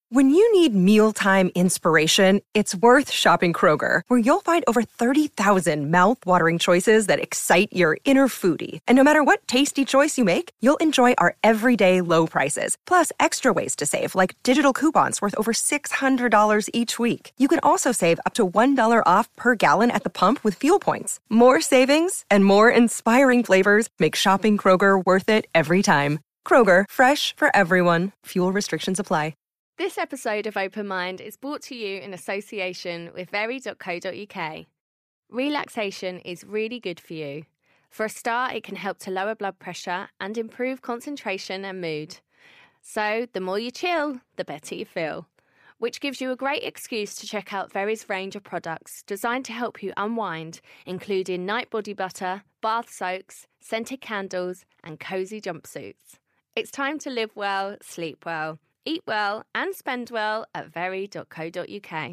When you need mealtime inspiration, it's worth shopping Kroger, where you'll find over 30,000 mouth-watering choices that excite your inner foodie. And no matter what tasty choice you make, you'll enjoy our everyday low prices, plus extra ways to save, like digital coupons worth over $600 each week. You can also save up to $1 off per gallon at the pump with fuel points. More savings and more inspiring flavors make shopping Kroger worth it every time. Kroger, fresh for everyone. Fuel restrictions apply. This episode of Open Mind is brought to you in association with very.co.uk. Relaxation is really good for you. For a start, it can help to lower blood pressure and improve concentration and mood. So, the more you chill, the better you feel. Which gives you a great excuse to check out Very's range of products designed to help you unwind, including night body butter, bath soaks, scented candles, and cosy jumpsuits. It's time to live well, sleep well, eat well and spend well at very.co.uk.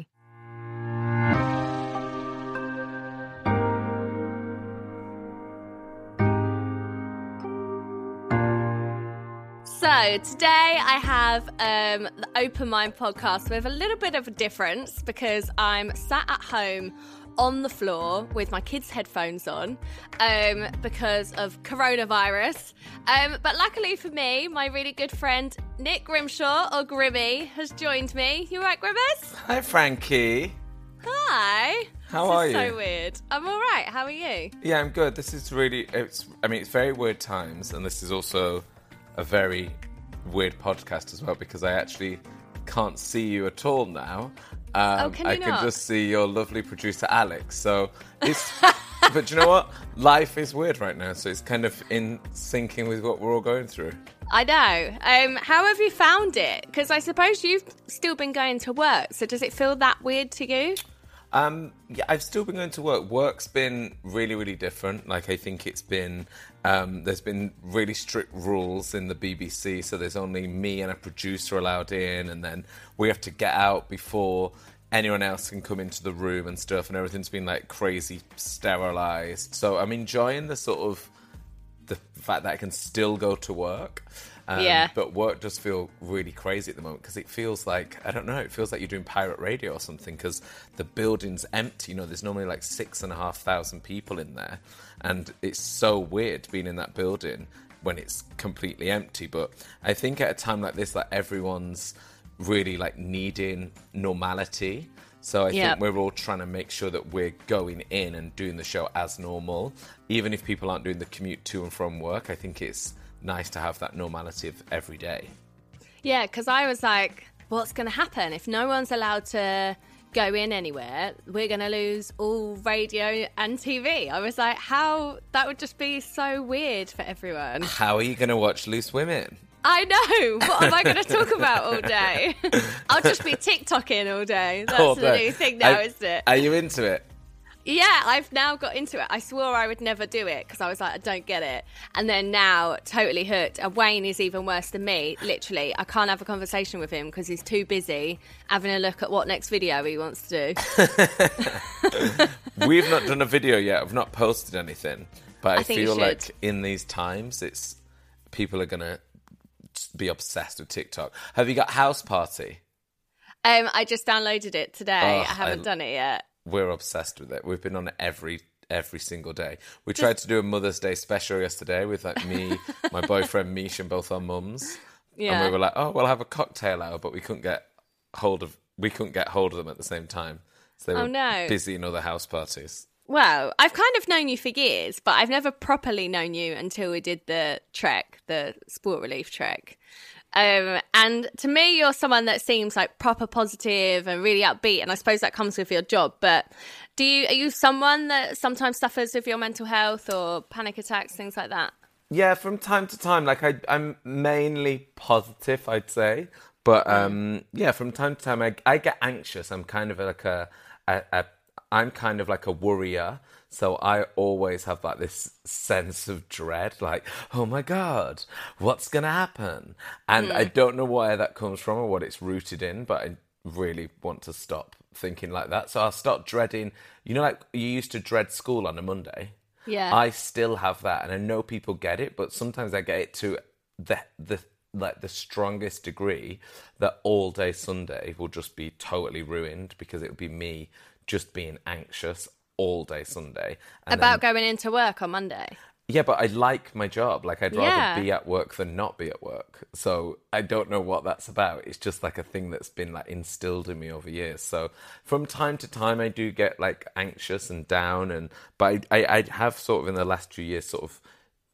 So today I have the Open Mind podcast with a little bit of a difference because I'm sat at home on the floor with my kids' headphones on because of coronavirus. But luckily for me, my really good friend Nick Grimshaw, or Grimmy, has joined me. You all right, Grimmers? Hi, Frankie. Hi. How are you? This is so weird. I'm all right. How are you? Yeah, I'm good. This is really, it's very weird times, and this is also a very weird podcast as well because I actually can't see you at all now. Can you I not? can just see your lovely producer Alex. So it's, but you know what? Life is weird right now, so it's kind of in syncing with what we're all going through. I know. How have you found it? Because I suppose you've still been going to work. So does it feel that weird to you? Yeah, I've still been going to work. Work's been really, really different. Like, I think it's been, there's been really strict rules in the BBC, so there's only me and a producer allowed in, and then we have to get out before anyone else can come into the room and stuff, and everything's been, like, crazy sterilised. So I'm enjoying the sort of, the fact that I can still go to work. Yeah. But work does feel really crazy at the moment because it feels like, I don't know, it feels like you're doing pirate radio or something because the building's empty. You know, there's normally like 6,500 people in there. And it's so weird being in that building when it's completely empty. But I think at a time like this, like everyone's really like needing normality. So I think we're all trying to make sure that we're going in and doing the show as normal. Even if people aren't doing the commute to and from work, I think it's nice to have that normality of every day. Yeah, because I was like, what's going to happen if no one's allowed to go in anywhere? We're going to lose all radio and TV. I was like, how? That would just be so weird for everyone. How are you going to watch Loose Women? I know. What am I going to talk about all day? I'll just be TikToking all day. That's All the day. new thing now, isn't it? Are you into it? Yeah, I've now got into it. I swore I would never do it because I was like, I don't get it. And then now, totally hooked. And Wayne is even worse than me. Literally, I can't have a conversation with him because he's too busy having a look at what next video he wants to do. We've not done a video yet. I've not posted anything. But I think you feel should. like in these times, people are going to be obsessed with TikTok. Have you got House Party? I just downloaded it today. Oh, I haven't done it yet. We're obsessed with it. We've been on it every single day. We tried to do a Mother's Day special yesterday with like me, my boyfriend Mish, and both our mums. Yeah. And we were like, oh, we'll have a cocktail hour, but we couldn't get hold of them at the same time. So they were busy in other house parties. Well, I've kind of known you for years, but I've never properly known you until we did the trek, the Sport Relief trek. And to me, you're someone that seems like proper positive and really upbeat, and I suppose that comes with your job. But are you someone that sometimes suffers with your mental health or panic attacks, things like that? Yeah, from time to time. Like I'm mainly positive, I'd say. But yeah, from time to time, I get anxious. I'm kind of like I'm kind of like a worrier. So I always have like this sense of dread, like, oh my God, what's going to happen? And I don't know where that comes from or what it's rooted in, but I really want to stop thinking like that. So I'll stop dreading, you know, like you used to dread school on a Monday. Yeah. I still have that. And I know people get it, but sometimes I get it to the like the strongest degree that all day Sunday will just be totally ruined because it would be me just being anxious all day Sunday. And About going into work on Monday? Yeah, but I like my job. Like, I'd rather Yeah. be at work than not be at work. So I don't know what that's about. It's just like a thing that's been like instilled in me over years. So from time to time, I do get like anxious and down. But I have sort of in the last 2 years sort of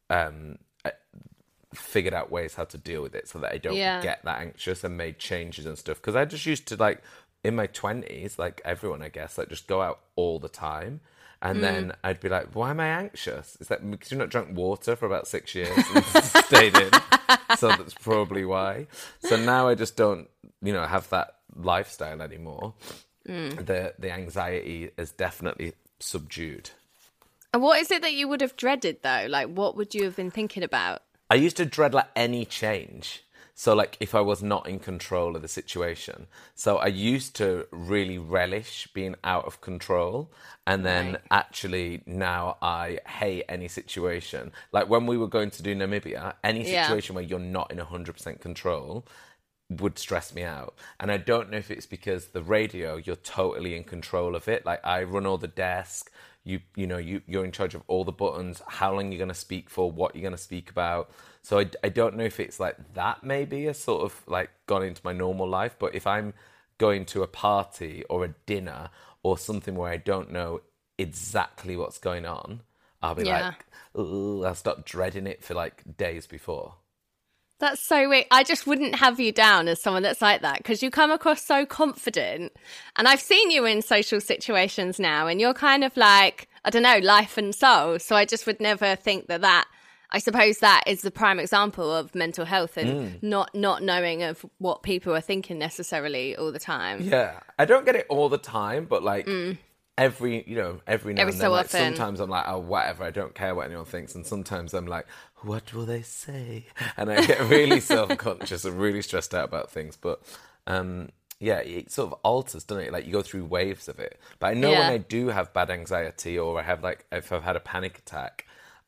figured out ways how to deal with it so that I don't get that anxious, and made changes and stuff. Because I just used to, like, in my 20s, like everyone, I guess, like just go out all the time. And then I'd be like, why am I anxious? Is that because you've not drunk water for about 6 years and stayed in? So that's probably why. So now I just don't, have that lifestyle anymore. The anxiety is definitely subdued. And what is it that you would have dreaded, though? Like, what would you have been thinking about? I used to dread like any change. So like if I was not in control of the situation. So I used to really relish being out of control. And then actually now I hate any situation. Like when we were going to do Namibia, any situation where you're not in 100% control would stress me out. And I don't know if it's because the radio, you're totally in control of it. Like I run all the desk. You're in charge of all the buttons, how long you're going to speak for, what you're going to speak about. So I don't know if it's like that maybe has sort of like gone into my normal life. But if I'm going to a party or a dinner or something where I don't know exactly what's going on, I'll be like, ooh, I'll start dreading it for like days before. That's so weird. I just wouldn't have you down as someone that's like that, because you come across so confident. And I've seen you in social situations now, and you're kind of like, I don't know, life and soul. So I just would never think that I suppose that is the prime example of mental health and not knowing of what people are thinking necessarily all the time. Yeah. I don't get it all the time, but like every now and then, so like, often. sometimes I'm like, oh, whatever, I don't care what anyone thinks. And sometimes I'm like, what will they say? And I get really self-conscious and really stressed out about things. But it sort of alters, doesn't it? Like you go through waves of it. But I know when I do have bad anxiety, or I have like, if I've had a panic attack,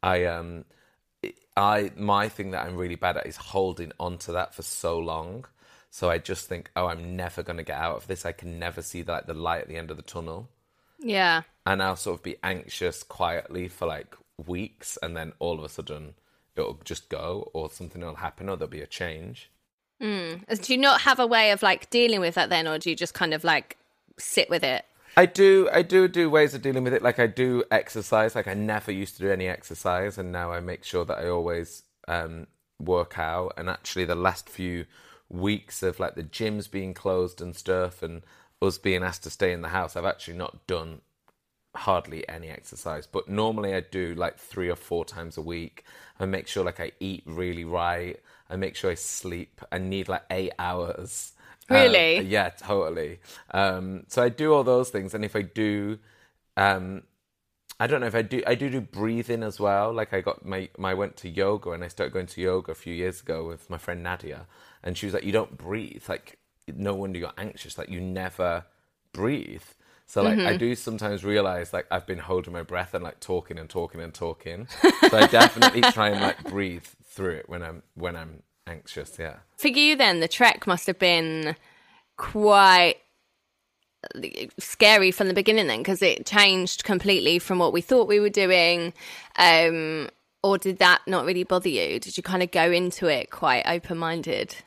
my thing that I'm really bad at is holding on to that for so long. So I just think, oh, I'm never going to get out of this. I can never see the light at the end of the tunnel. Yeah. And I'll sort of be anxious quietly for like weeks, and then all of a sudden it'll just go, or something will happen, or there'll be a change. Do you not have a way of like dealing with that then, or do you just kind of like sit with it? I do ways of dealing with it. Like I do exercise. Like I never used to do any exercise, and now I make sure that I always work out. And actually the last few weeks of like the gyms being closed and stuff, and us being asked to stay in the house, I've actually not done hardly any exercise. But normally I do like 3 or 4 times a week. I make sure like I eat really right. I make sure I sleep. I need like 8 hours. Really? Yeah, totally. So I do all those things. And if I do, I don't know if I do breathing as well. Like I went to yoga, and I started going to yoga a few years ago with my friend Nadia. And she was like, you don't breathe. Like, no wonder you're anxious. Like, you never breathe. So like I do sometimes realize like I've been holding my breath and like talking and talking and talking. So I definitely try and like breathe through it when I'm anxious. Yeah. For you then, the trek must have been quite scary from the beginning then, because it changed completely from what we thought we were doing. Or did that not really bother you? Did you kind of go into it quite open-minded?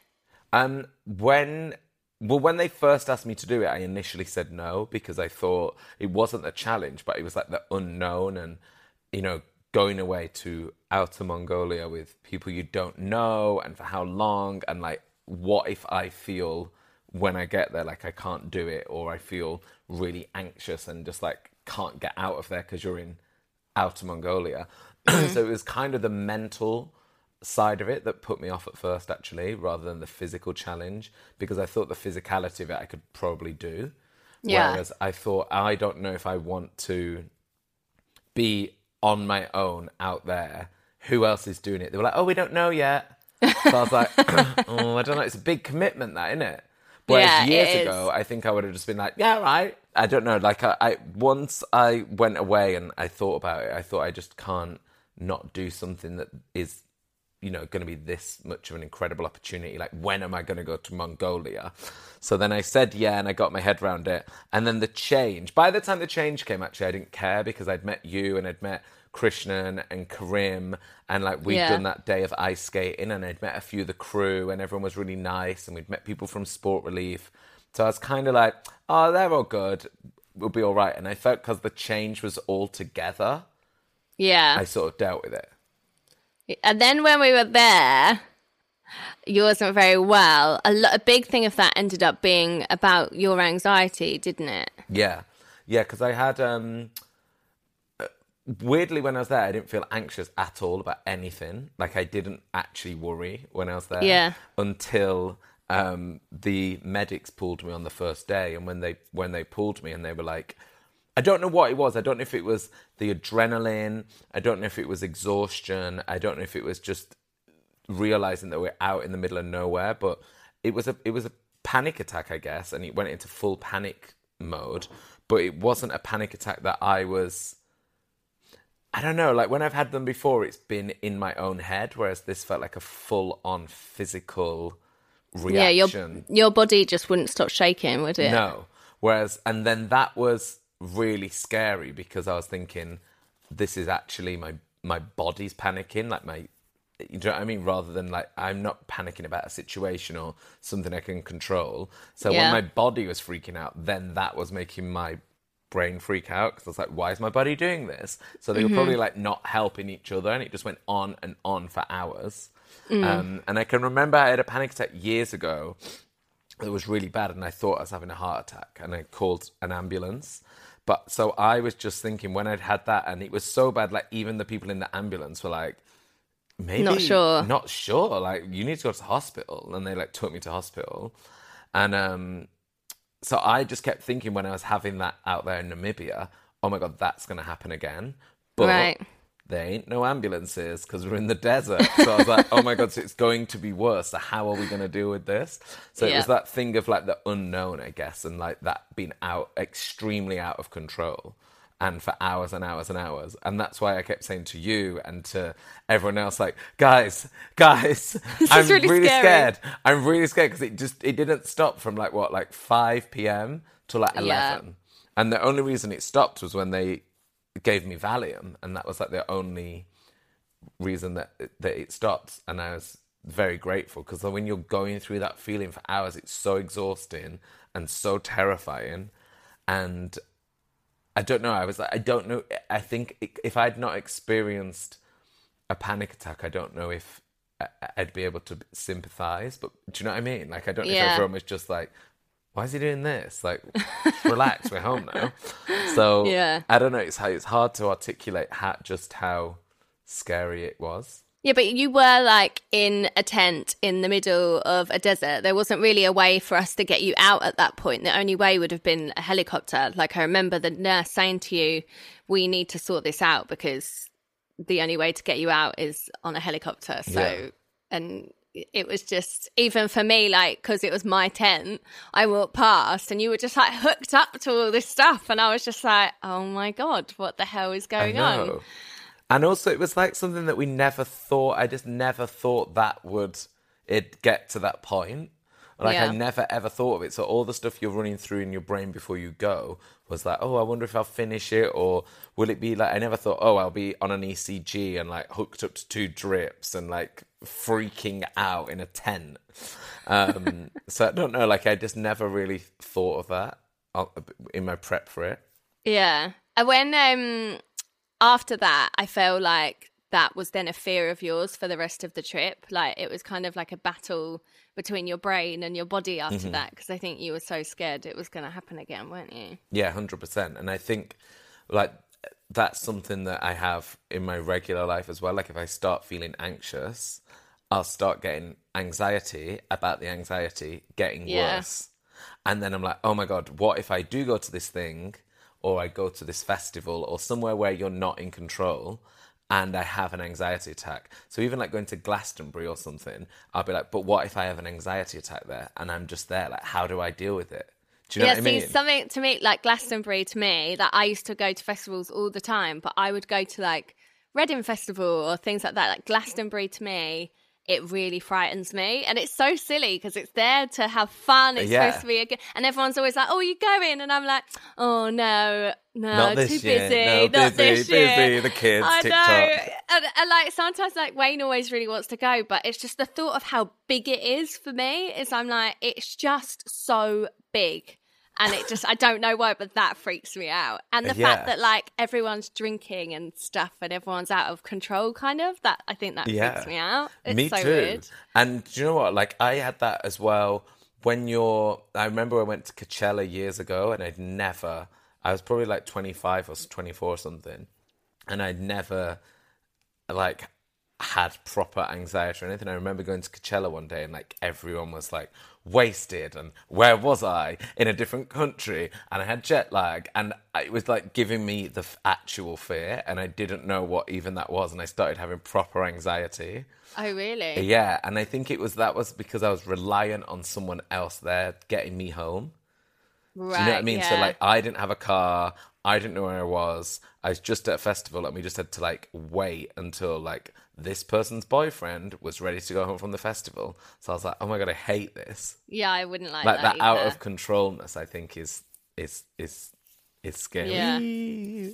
When they first asked me to do it, I initially said no, because I thought it wasn't a challenge, but it was like the unknown, and, going away to Outer Mongolia with people you don't know, and for how long, and like, what if I feel when I get there like I can't do it, or I feel really anxious and just like can't get out of there because you're in Outer Mongolia. So it was kind of the mental side of it that put me off at first, actually, rather than the physical challenge, because I thought the physicality of it I could probably do. Yeah. Whereas I thought, I don't know if I want to be on my own out there. Who else is doing it? They were like, oh, we don't know yet. So I was like, oh, I don't know. It's a big commitment, that, isn't it? Whereas years ago, I think I would have just been like, yeah, right. I don't know. Like, once I went away and I thought about it, I thought I just can't not do something that is going to be this much of an incredible opportunity. Like, when am I going to go to Mongolia? So then I said yeah, and I got my head around it. And then by the time the change came, actually, I didn't care, because I'd met you and I'd met Krishnan and Karim, and like we'd done that day of ice skating, and I'd met a few of the crew, and everyone was really nice, and we'd met people from Sport Relief. So I was kind of like, oh, they're all good, we'll be all right. And I felt because the change was all together, I sort of dealt with it. And then when we were there, you wasn't very well. A big thing of that ended up being about your anxiety, didn't it? Yeah, because I had weirdly, when I was there, I didn't feel anxious at all about anything. Like, I didn't actually worry when I was there until the medics pulled me on the first day. And when they pulled me, and they were like, I don't know what it was. I don't know if it was the adrenaline. I don't know if it was exhaustion. I don't know if it was just realizing that we're out in the middle of nowhere. But it was a panic attack, I guess, and it went into full panic mode. But it wasn't a panic attack that I don't know, like when I've had them before, it's been in my own head, whereas this felt like a full-on physical reaction. Yeah, your body just wouldn't stop shaking, would it? No. And then that was really scary, because I was thinking, this is actually my body's panicking, like you know what I mean? Rather than like, I'm not panicking about a situation or something I can control. So when my body was freaking out, then that was making my brain freak out, because I was like, why is my body doing this? So they were probably like not helping each other, and it just went on and on for hours. And I can remember I had a panic attack years ago that was really bad, and I thought I was having a heart attack, and I called an ambulance. But so I was just thinking, when I'd had that and it was so bad, like even the people in the ambulance were like, maybe not sure, like you need to go to the hospital. And they like took me to hospital. And so I just kept thinking, when I was having that out there in Namibia, oh my God, that's going to happen again. But there ain't no ambulances, because we're in the desert. So I was like, oh my God, so it's going to be worse. So how are we going to deal with this? So it was that thing of like the unknown, I guess, and like that being extremely out of control. And for hours and hours and hours. And that's why I kept saying to you and to everyone else, like, guys, I'm really scared. I'm really scared, because it didn't stop from like 5 p.m. to like 11. Yeah. And the only reason it stopped was when they gave me Valium. And that was like the only reason that it stopped. And I was very grateful, because when you're going through that feeling for hours, it's so exhausting and so terrifying. And I don't know. I was like, I don't know. I think if I'd not experienced a panic attack, I don't know if I'd be able to sympathize. But do you know what I mean? Like, I don't know if everyone was just like, why is he doing this? Like, relax, we're home now. So I don't know. It's hard to articulate how scary it was. Yeah, but you were like in a tent in the middle of a desert. There wasn't really a way for us to get you out at that point. The only way would have been a helicopter. Like, I remember the nurse saying to you, we need to sort this out, because the only way to get you out is on a helicopter. So, and it was just, even for me, like, because it was my tent, I walked past and you were just like hooked up to all this stuff. And I was just like, oh my God, what the hell is going on? And also, it was like something that I just never thought that it'd get to that point. Like, I never ever thought of it. So all the stuff you're running through in your brain before you go was like, oh, I wonder if I'll finish it, or will it be like, I never thought, oh, I'll be on an ECG and like hooked up to 2 drips and like freaking out in a tent. So I don't know, like, I just never really thought of that in my prep for it. Yeah. And when, after that, I felt like that was then a fear of yours for the rest of the trip. Like, it was kind of like a battle between your brain and your body after that, because I think you were so scared it was going to happen again, weren't you? Yeah, 100%. And I think, like, that's something that I have in my regular life as well. Like, if I start feeling anxious, I'll start getting anxiety about the anxiety getting worse. And then I'm like, oh my God, what if I do go to this thing, or I go to this festival, or somewhere where you're not in control, and I have an anxiety attack? So even like going to Glastonbury or something, I'll be like, but what if I have an anxiety attack there and I'm just there? Like, how do I deal with it? Do you know what I mean? Something to me, like Glastonbury to me, that I used to go to festivals all the time, but I would go to like Reading Festival or things like that, like Glastonbury, to me, it really frightens me. And it's so silly because it's there to have fun. It's supposed to be and everyone's always like, oh, you going? And I'm like, oh, no, Not this too year. busy. No, not this year. busy, the kids, I TikTok. know. And like sometimes like Wayne always really wants to go, but it's just the thought of how big it is for me is I'm like, it's just so big. And it just, I don't know why, but that freaks me out. And the fact that like everyone's drinking and stuff and everyone's out of control kind of, that I think that freaks me out. It's me so too. weird. And do you know what? Like I had that as well when I remember I went to Coachella years ago and I was probably like 25 or 24 or something. And I'd never like had proper anxiety or anything. I remember going to Coachella one day and like everyone was like wasted and where was I in a different country and I had jet lag and it was like giving me the actual fear and I didn't know what even that was and I started having proper anxiety. Oh really? Yeah, and I think that was because I was reliant on someone else there getting me home. Right, do you know what I mean? yeah. So like I didn't have a car, I didn't know where I was just at a festival and we just had to like wait until like this person's boyfriend was ready to go home from the festival. So I was like, oh my God, I hate this. Yeah, I wouldn't like that that out either. of controlness, I think is scary. Yeah.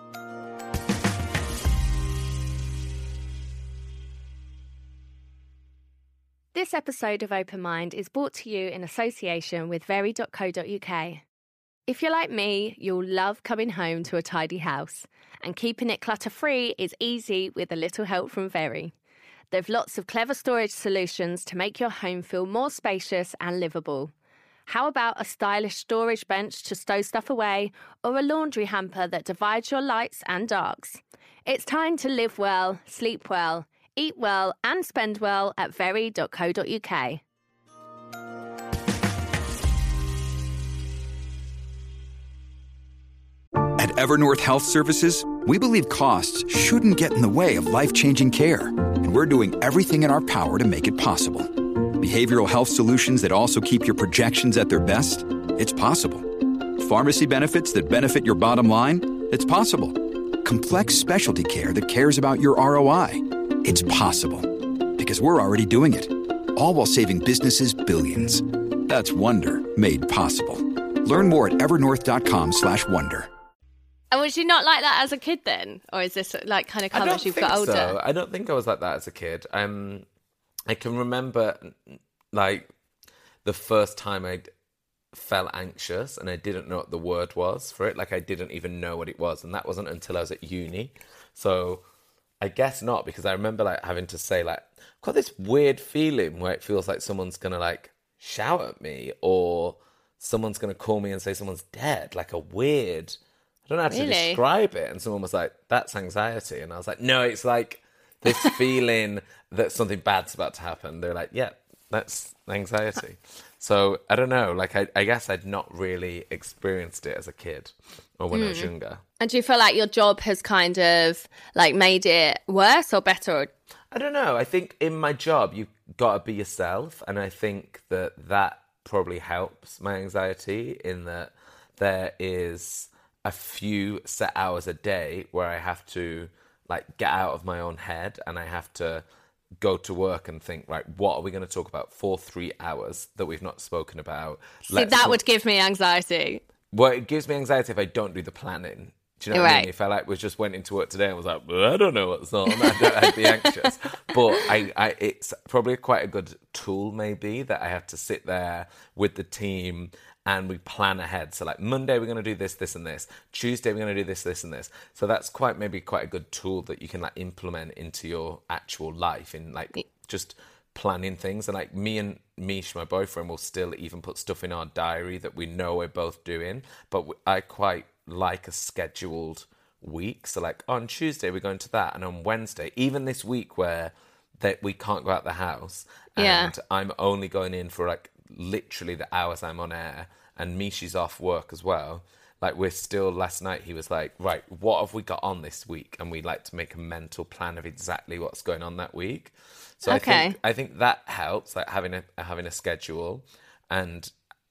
This episode of Open Mind is brought to you in association with very.co.uk. If you're like me, you'll love coming home to a tidy house, and keeping it clutter-free is easy with a little help from Very. They've lots of clever storage solutions to make your home feel more spacious and livable. How about a stylish storage bench to stow stuff away, or a laundry hamper that divides your lights and darks? It's time to live well, sleep well, eat well and spend well at very.co.uk. At Evernorth Health Services, we believe costs shouldn't get in the way of life-changing care, and we're doing everything in our power to make it possible. Behavioral health solutions that also keep your projections at their best? It's possible. Pharmacy benefits that benefit your bottom line? It's possible. Complex specialty care that cares about your ROI? It's possible. Because we're already doing it. All while saving businesses billions. That's Wonder made possible. Learn more at evernorth.com/wonder. And was you not like that as a kid then? Or is this like kind of come as you've got older? So. I don't think I was like that as a kid. I can remember like the first time I felt anxious and I didn't know what the word was for it. Like I didn't even know what it was. And that wasn't until I was at uni. So I guess not, because I remember like having to say like, I've got this weird feeling where it feels like someone's going to like shout at me or someone's going to call me and say someone's dead. Like a weird... I don't know how to describe it. And someone was like, that's anxiety. And I was like, no, it's like this feeling that something bad's about to happen. They're like, yeah, that's anxiety. So I don't know. Like, I guess I'd not really experienced it as a kid or when I was younger. And do you feel like your job has kind of like made it worse or better? I don't know. I think in my job, you've got to be yourself. And I think that probably helps my anxiety in that there is a few set hours a day where I have to like get out of my own head and I have to go to work and think, right, what are we going to talk about for 3 hours that we've not spoken about? See, that would give me anxiety. Well, it gives me anxiety if I don't do the planning. Do you know what I mean? If I like just went into work today and was like, well, I don't know what's on, I'd be anxious. But it's probably quite a good tool maybe that I have to sit there with the team and we plan ahead. So like Monday, we're going to do this, this, and this. Tuesday, we're going to do this, this, and this. So that's maybe quite a good tool that you can like implement into your actual life in like just planning things. And like me and Mish, my boyfriend, will still even put stuff in our diary that we know we're both doing. But I quite like a scheduled week. So like on Tuesday, we're going to that. And on Wednesday, even this week where that we can't go out the house and I'm only going in for like literally the hours I'm on air and Mishi's off work as well. Like we're still, last night he was like, right, what have we got on this week? And we like to make a mental plan of exactly what's going on that week. So I think that helps, like having a schedule. And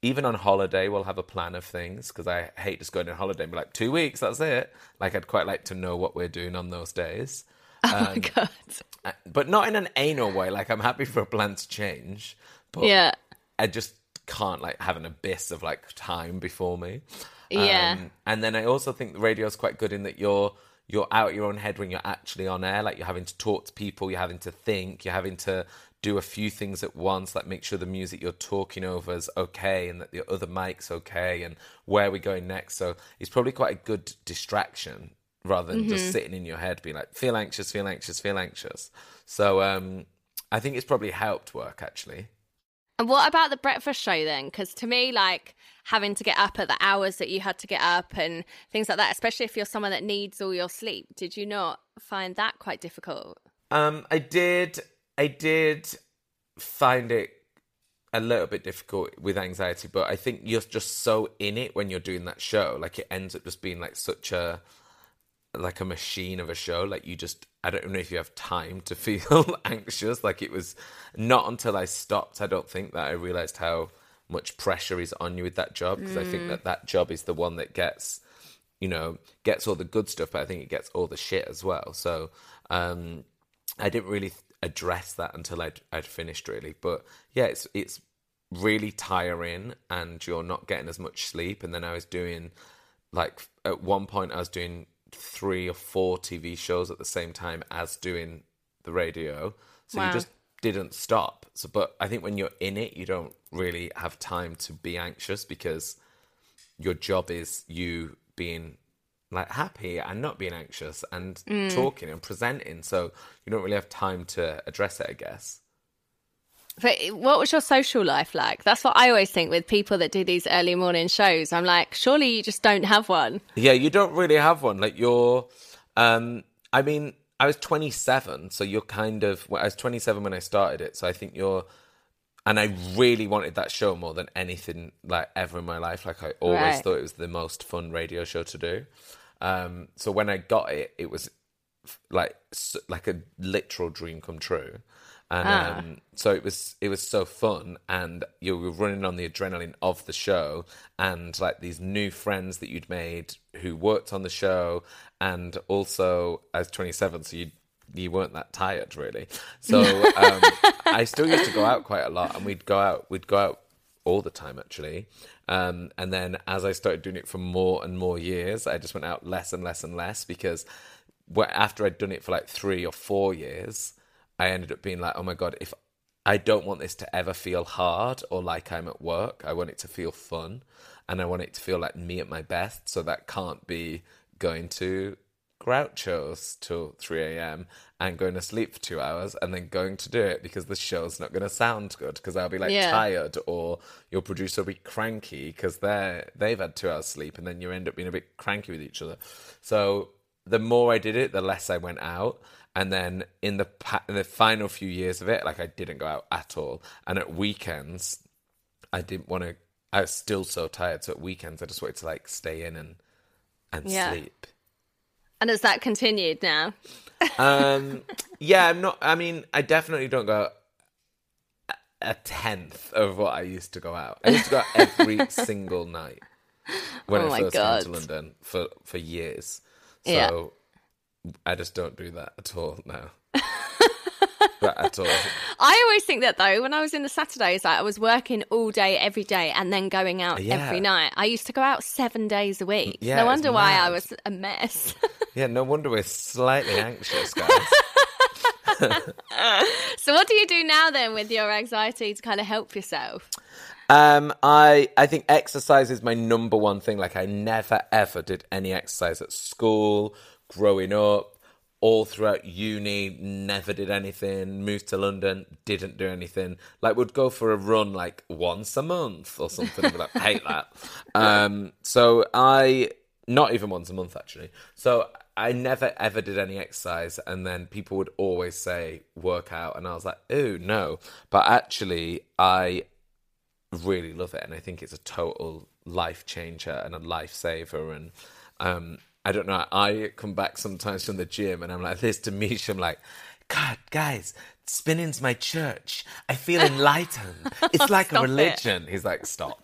even on holiday, we'll have a plan of things, because I hate just going on holiday and be like, 2 weeks, that's it. Like, I'd quite like to know what we're doing on those days. Oh my God. But not in an anal way. Like, I'm happy for a plan to change. But Yeah. I just can't, like, have an abyss of, like, time before me. Yeah. And then I also think the radio is quite good in that you're out your own head when you're actually on air. Like, you're having to talk to people, you're having to think, you're having to do a few things at once, like make sure the music you're talking over is okay and that the other mic's okay and where we're going next. So it's probably quite a good distraction rather than just sitting in your head being like, feel anxious, feel anxious, feel anxious. So I think it's probably helped work, actually. And what about the breakfast show then? Because to me, like, having to get up at the hours that you had to get up and things like that, especially if you're someone that needs all your sleep, did you not find that quite difficult? I did find it a little bit difficult with anxiety, but I think you're just so in it when you're doing that show. Like, it ends up just being like such a machine of a show. Like, you just, I don't know if you have time to feel anxious. Like, it was not until I stopped, I don't think, that I realised how much pressure is on you with that job, because I think that job is the one that gets all the good stuff, but I think it gets all the shit as well. So I didn't really address that until I'd finished, really. But yeah, it's really tiring and you're not getting as much sleep. And then I was doing, like, at one point I was doing 3 or 4 TV shows at the same time as doing the radio. So Wow. You just didn't stop. So, but I think when you're in it, you don't really have time to be anxious, because your job is you being, like, happy and not being anxious and talking and presenting. So you don't really have time to address it, I guess. But what was your social life like? That's what I always think with people that do these early morning shows. I'm like, surely you just don't have one. Yeah, you don't really have one. Like, you're, I mean, I was 27, so you're kind of, well, I was 27 when I started it. So I think and I really wanted that show more than anything, like, ever in my life. Like, I always thought it was the most fun radio show to do. So when I got it, it was like a literal dream come true. And so it was so fun, and you were running on the adrenaline of the show, and like these new friends that you'd made who worked on the show, and also I was 27, so you weren't that tired, really. So I still used to go out quite a lot, and we'd go out all the time, actually. And then as I started doing it for more and more years, I just went out less and less and less, because after I'd done it for like 3 or 4 years, I ended up being like, oh my God, if I don't want this to ever feel hard or like I'm at work, I want it to feel fun, and I want it to feel like me at my best. So that can't be going to Groucho's till 3 a.m. and going to sleep for 2 hours and then going to do it because the show's not going to sound good, because I'll be like tired, or your producer will be cranky because they've had 2 hours sleep, and then you end up being a bit cranky with each other. So the more I did it, the less I went out. And then in the final few years of it, like, I didn't go out at all. And at weekends, I was still so tired. So at weekends, I just wanted to, like, stay in and sleep. And has that continued now? Yeah, I definitely don't go out a tenth of what I used to go out. I used to go out every single night when I first came to London for years. So I just don't do that at all now. At all. I always think that, though, when I was in the Saturdays, like, I was working all day, every day, and then going out every night. I used to go out 7 days a week. Yeah, no wonder why I was a mess. Yeah, no wonder we're slightly anxious, guys. So what do you do now, then, with your anxiety to kind of help yourself? I think exercise is my number one thing. Like, I never, ever did any exercise at school, growing up, all throughout uni, never did anything. Moved to London, didn't do anything. Like, would go for a run like once a month or something. I'd be like, hate that. So not even once a month, actually. So I never ever did any exercise, and then people would always say work out, and I was like, ooh, no. But actually, I really love it, and I think it's a total life changer and a lifesaver. And I don't know, I come back sometimes from the gym and I'm like this to Misha, I'm like, God, guys, spinning's my church. I feel enlightened. It's like a religion. He's like, stop.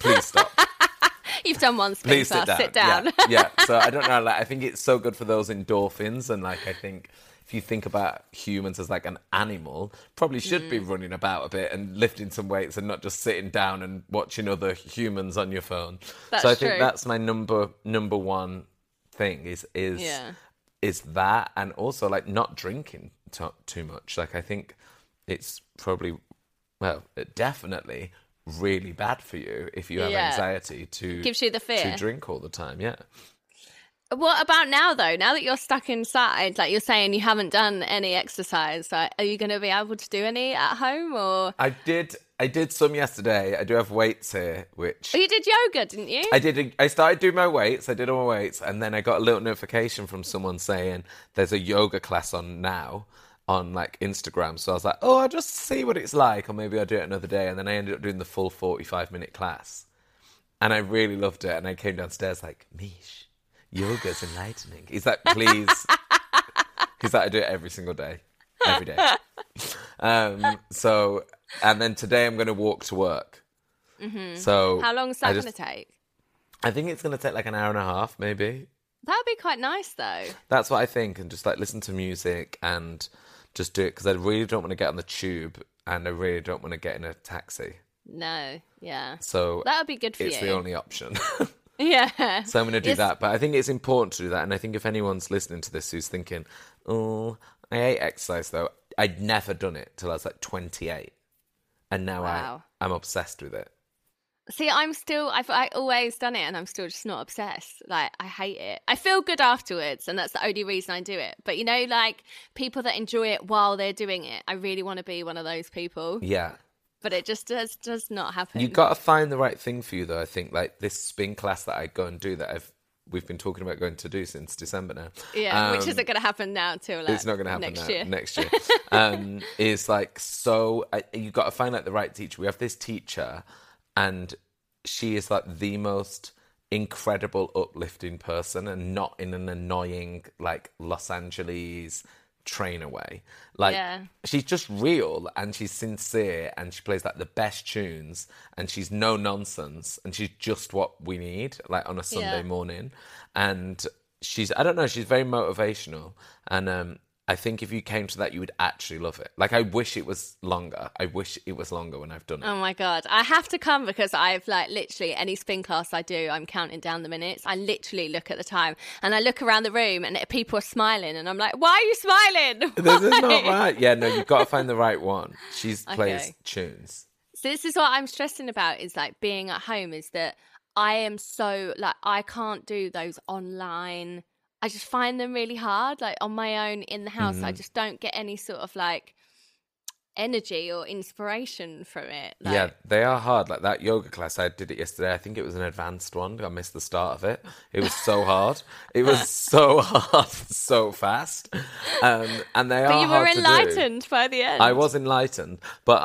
Please stop. You've done one spin Please class. sit down. Sit down. Yeah. So I don't know. Like, I think it's so good for those endorphins, and like I think if you think about humans as like an animal, probably should be running about a bit and lifting some weights, and not just sitting down and watching other humans on your phone. That's so I think true. that's my number one thing is that, and also like not drinking too much. Like I think it's probably, well, definitely really bad for you if you have anxiety to gives you the fear to drink all the time. Yeah. What about now, though? Now that you're stuck inside, like you're saying, you haven't done any exercise. Like, are you going to be able to do any at home, or? I did some yesterday. I do have weights here, which Oh, you did yoga, didn't you? I started doing my weights. I did all my weights, and then I got a little notification from someone saying there's a yoga class on now on like Instagram. So I was like, oh, I'll just see what it's like, or maybe I'll do it another day. And then I ended up doing the full 45-minute class, and I really loved it. And I came downstairs like, Mish, yoga's enlightening. He's like, please. He's like, I do it every single day. Every day. So, and then today I'm going to walk to work. Mm-hmm. So how long is that going to take? I think it's going to take like an hour and a half, maybe. That would be quite nice, though. That's what I think. And just like listen to music and just do it, because I really don't want to get on the tube, and I really don't want to get in a taxi. No, yeah. So that would be good for it's you. the only option. Yeah. So I'm going to do that. But I think it's important to do that. And I think if anyone's listening to this who's thinking, oh, I hate exercise, though, I'd never done it till I was like 28. And now I'm obsessed with it. See, I've always done it, and I'm still just not obsessed. Like, I hate it. I feel good afterwards, and that's the only reason I do it. But, you know, like, people that enjoy it while they're doing it, I really want to be one of those people. Yeah. But it just does not happen. You got to find the right thing for you, though. I think, like, this spin class that I go and do that we've been talking about going to do since December now. Yeah, which isn't going to happen now till like, it's not going to happen next year. Is like, so you got to find like the right teacher. We have this teacher, and she is like the most incredible, uplifting person, and not in an annoying like Los Angeles trainer way. Like, she's just real, and she's sincere, and she plays like the best tunes, and she's no nonsense, and she's just what we need like on a Sunday morning. And she's, I don't know, she's very motivational, and I think if you came to that, you would actually love it. Like, I wish it was longer. I wish it was longer when I've done it. Oh my God. I have to come, because I've like literally any spin class I do, I'm counting down the minutes. I literally look at the time, and I look around the room, and people are smiling, and I'm like, why are you smiling? This is not right. Yeah, no, you've got to find the right one. She plays tunes. So this is what I'm stressing about, is like being at home, is that I am so like, I can't do those online. I just find them really hard, like on my own in the house. I just don't get any sort of like energy or inspiration from it. Like, yeah, they are hard. Like that yoga class, I did it yesterday. I think it was an advanced one. I missed the start of it. It was so hard. It was so hard, so fast. And they are hard to do. But you were enlightened by the end. I was enlightened. But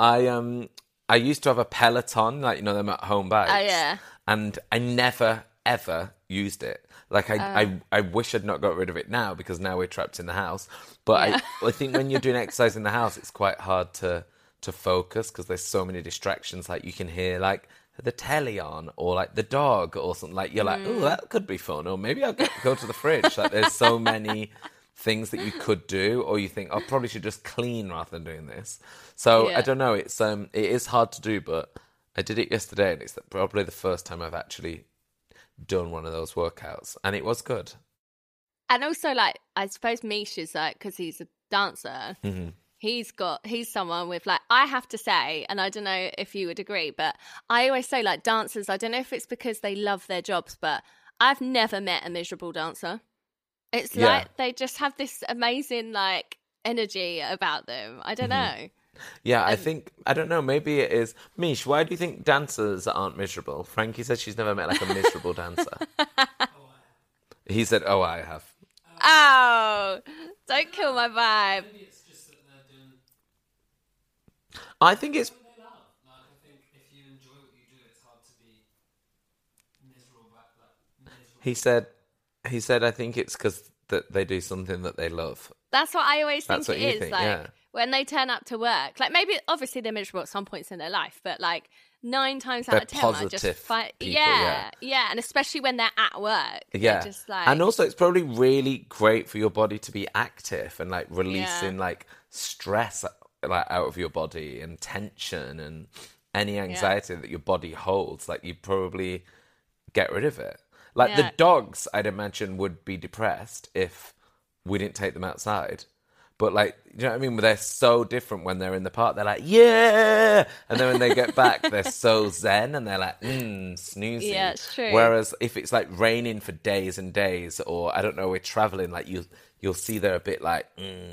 I used to have a Peloton, like, you know, them at home bikes. Oh, yeah. And I never, ever used it. Like, I wish I'd not got rid of it now, because now we're trapped in the house. But I think when you're doing exercise in the house, it's quite hard to focus, because there's so many distractions. Like, you can hear, like, the telly on, or, like, the dog or something. Like, you're like, oh, that could be fun. Or maybe I'll go to the fridge. Like, there's so many things that you could do. Or you think, I probably should just clean rather than doing this. So, I don't know. It is hard to do, but I did it yesterday, and it's probably the first time I've actually done one of those workouts, and it was good. And also, like, I suppose Mish is like, because he's a dancer, he's someone with like, I have to say, and I don't know if you would agree, but I always say, like, dancers, I don't know if it's because they love their jobs, but I've never met a miserable dancer. It's like they just have this amazing like energy about them. I don't know. Yeah, I don't know, maybe it is. Mish, why do you think dancers aren't miserable? Frankie said she's never met like a miserable dancer. He said, oh, I have. Oh, don't kill my vibe. Maybe it's just that they're doing... I think it's... They love. Like, I think if you enjoy what you do, it's hard to be miserable. He said, I think it's because that they do something that they love. That's what I always think it is. Like, when they turn up to work, like, maybe obviously they're miserable at some points in their life, but like 9 times They're out of 10 I just positive find, people, yeah, and especially when they're at work. Yeah. They're just like, And also it's probably really great for your body to be active and like releasing like stress like out of your body and tension and any anxiety that your body holds. Like you probably get rid of it. Like the dogs, I'd imagine, would be depressed if we didn't take them outside. But, like, you know what I mean? They're so different when they're in the park. They're like, yeah! And then when they get back, they're so zen and they're like, snoozing. Yeah, it's true. Whereas if it's, like, raining for days and days, or, I don't know, we're traveling, like, you'll see they're a bit like,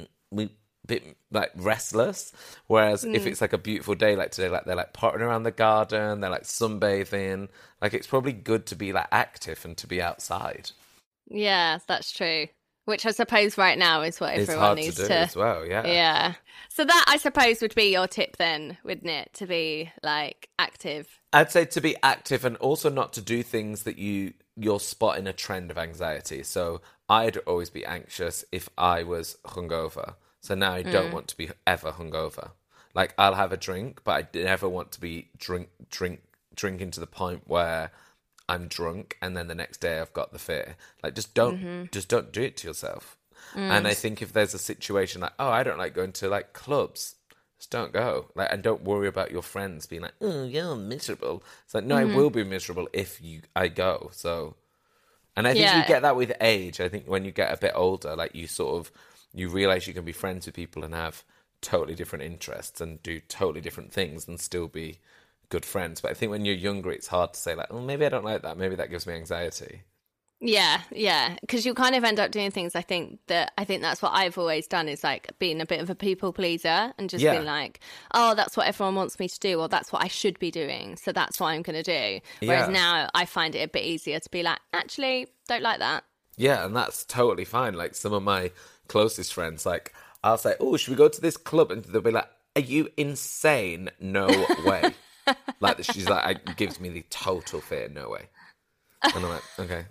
bit, like, restless. Whereas if it's, like, a beautiful day like today, like, they're, like, pottering around the garden, they're, like, sunbathing. Like, it's probably good to be, like, active and to be outside. yeah, that's true. Which I suppose right now is what It's everyone hard needs to do as well, yeah. Yeah. So that, I suppose, would be your tip then, wouldn't it? To be, like, active. I'd say to be active and also not to do things that you're spotting a trend of anxiety. So I'd always be anxious if I was hungover. So now I don't want to be ever hungover. Like, I'll have a drink, but I never want to be drinking to the point where I'm drunk and then the next day I've got the fear. Like, just don't do it to yourself. And I think if there's a situation like, oh, I don't like going to like clubs, just don't go. Like, and don't worry about your friends being like, oh, you're miserable. It's like, no, I will be miserable if I go. So, and I think you get that with age. I think when you get a bit older, like you realize you can be friends with people and have totally different interests and do totally different things and still be good friends. But I think when you're younger, it's hard to say like, oh, maybe I don't like that. Maybe that gives me anxiety. Yeah, because you kind of end up doing things. I think that's what I've always done, is like being a bit of a people pleaser and just being like, oh, that's what everyone wants me to do, or that's what I should be doing, so that's what I'm going to do. Whereas now I find it a bit easier to be like, actually, don't like that. Yeah, and that's totally fine. Like, some of my closest friends, like, I'll say, oh, should we go to this club? And they'll be like, are you insane? No way. Like, she's like, it gives me the total fear. No way. And I'm like, okay.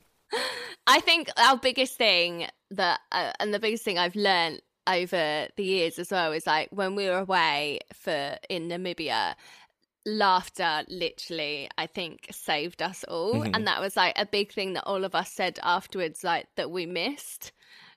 I think our biggest thing and the biggest thing I've learned over the years as well is like when we were away in Namibia, laughter literally, I think, saved us all. And that was like a big thing that all of us said afterwards, like, that we missed.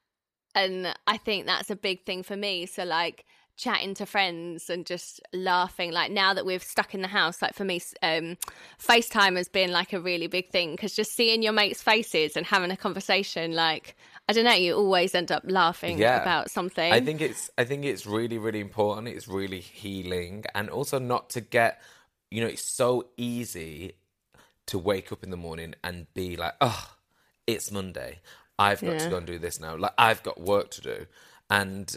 And I think that's a big thing for me. So like chatting to friends and just laughing, like now that we're stuck in the house, like for me, FaceTime has been like a really big thing, because just seeing your mates' faces and having a conversation, like, I don't know, you always end up laughing about something. I think it's really, really important. It's really healing, and also not to get, you know, it's so easy to wake up in the morning and be like, oh, it's Monday, I've got to go and do this now, like I've got work to do. And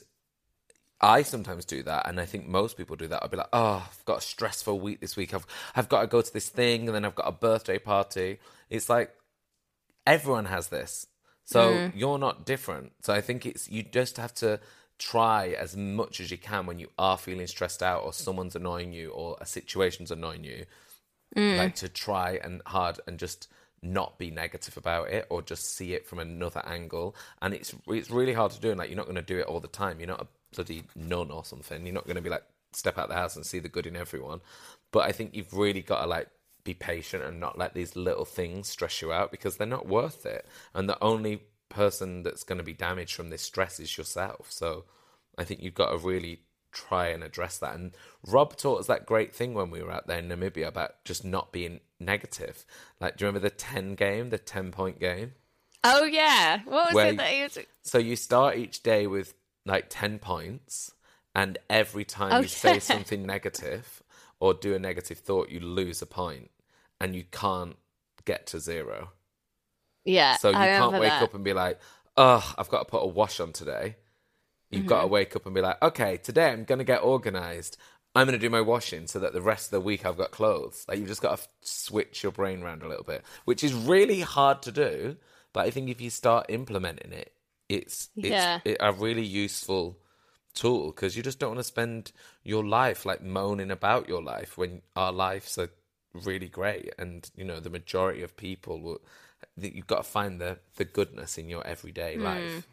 I sometimes do that, and I think most people do that. I'll be like, oh, I've got a stressful week this week. I've got to go to this thing, and then I've got a birthday party. It's like, everyone has this. So you're not different. So I think you just have to try as much as you can when you are feeling stressed out or someone's annoying you or a situation's annoying you, like to try and hard and just not be negative about it or just see it from another angle. And it's really hard to do, and like, you're not going to do it all the time. You're not a bloody nun or something. You're not going to be like, step out the house and see the good in everyone. But I think you've really got to like be patient and not let these little things stress you out, because they're not worth it. And the only person that's going to be damaged from this stress is yourself. So I think you've got to really try and address that. And Rob taught us that great thing when we were out there in Namibia about just not being negative. Like, do you remember the 10-point game? Oh yeah, what was it that he was? So you start each day with like 10 points, and every time you say something negative or do a negative thought, you lose a point, and you can't get to 0. Yeah, so you can't wake up and be like, oh, I've got to put a wash on today. You've got to wake up and be like, okay, today I'm going to get organised. I'm going to do my washing so that the rest of the week I've got clothes. Like, you've just got to switch your brain around a little bit, which is really hard to do. But I think if you start implementing it, it's a really useful tool, because you just don't want to spend your life like moaning about your life when our lives are really great. And, you know, the majority of people you've got to find the goodness in your everyday life.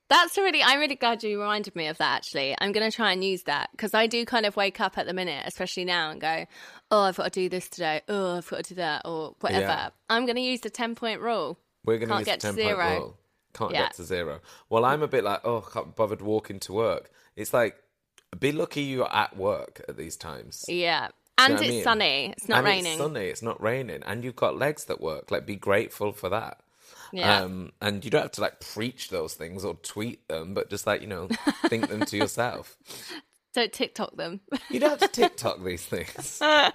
I'm really glad you reminded me of that, actually. I'm going to try and use that because I do kind of wake up at the minute, especially now, and go, oh, I've got to do this today. Oh, I've got to do that or whatever. Yeah. I'm going to use the 10-point rule. We're going to Can't use get the to 10-point zero. rule. Can't Yeah. get to zero. Well, I'm a bit like, oh, I can't be bothered walking to work. It's like, be lucky you're at work at these times. Yeah. Do And you know what I it's mean? sunny. It's not And raining. It's sunny. It's not raining. And you've got legs that work. Like, be grateful for that. Yeah. And you don't have to, like, preach those things or tweet them, but just, like, think them to yourself. Don't TikTok them. You don't have to TikTok these things. Well,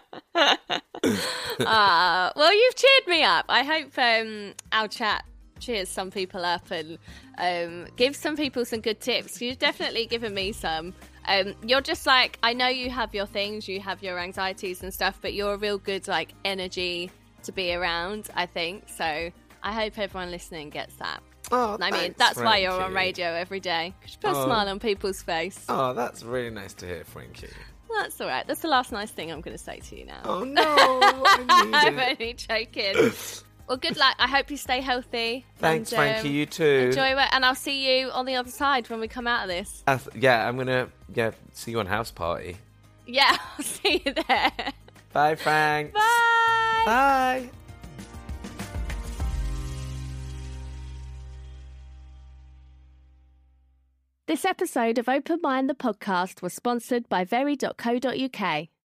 you've cheered me up. I hope our chat cheers some people up and give some people some good tips. You've definitely given me some. You're just like, I know you have your things, you have your anxieties and stuff, but you're a real good like energy to be around, I think. So I hope everyone listening gets that. Oh, I mean, thanks, that's why you're on Frankie. radio every day. 'Cause you put a smile on people's face. Oh, that's really nice to hear, Frankie. That's all right. That's the last nice thing I'm going to say to you now. Oh, no. I need I'm it. only joking. Well, good luck. I hope you stay healthy. Thanks, and, Frankie. You too. Enjoy it, and I'll see you on the other side when we come out of this. Yeah, I'm going to see you on House Party. Yeah, I'll see you there. Bye, Frank. Bye. Bye. This episode of Open Mind the podcast was sponsored by very.co.uk.